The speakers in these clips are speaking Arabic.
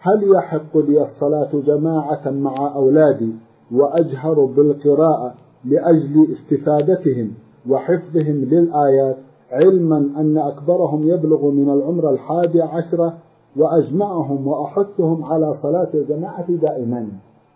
هل يحق لي الصلاة جماعة مع أولادي وأجهر بالقراءة لأجل استفادتهم وحفظهم للآيات، علما أن أكبرهم يبلغ من العمر 11 وأجمعهم وأحثهم على صلاة الجماعة دائما؟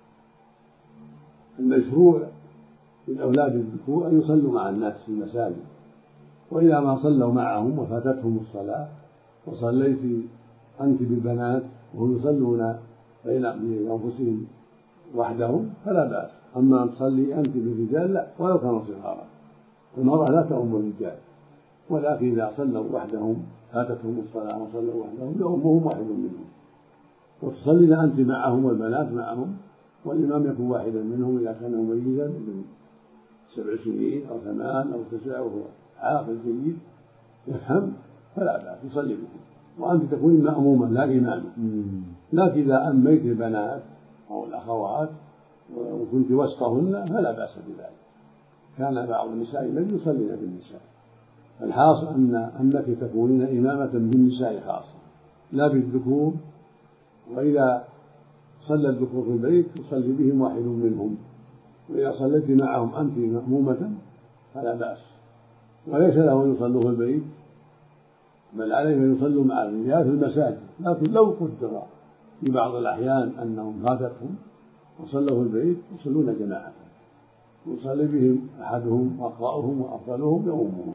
المشروع للأولاد الذكور أن يصلوا مع الناس في المساجد، وإذا ما صلوا معهم وفاتتهم الصلاة وصليت أنت بالبنات وهم يصلون بين أنفسهم وحدهم فلا بأس. أما أن تصلي أنت بالرجال لا، ولو كانوا صغارا، المرأة لا تؤم الرجال، ولكن إذا صلوا وحدهم فاتتهم الصلاة وصلوا وحدهم يؤمهم واحد منهم، وتصلين أنت معهم والبنات معهم، والإمام يكون واحدا منهم إذا كان مميزا من 7 سنين أو 8 أو 9 وهو عاقل جيد يفهم فلا بأس يصلي بكم، وأنت تكونين مأموما لا إماما. لكن إذا أميت البنات أو الأخوات وكنت وسطهن فلا بأس بذلك. كان بعض النساء لم يصلين بالنساء، الحاصل أنك تكونين إمامة بالنساء خاصة لا بالذكور، وإذا صلى الذكور في البيت يصلي بهم واحد منهم، وإذا صليت معهم أنت مأمومة فلا بأس، وليس له أن يصلوا في البيت، بل عليه أن يصلوا مع الرجال في المساجد. لكن لو قدر في بعض الأحيان أنهم فاتتهم وصلوا في البيت يصلون جماعة، يصلي بهم أحدهم وأقرأهم وأفضلهم يؤمهم.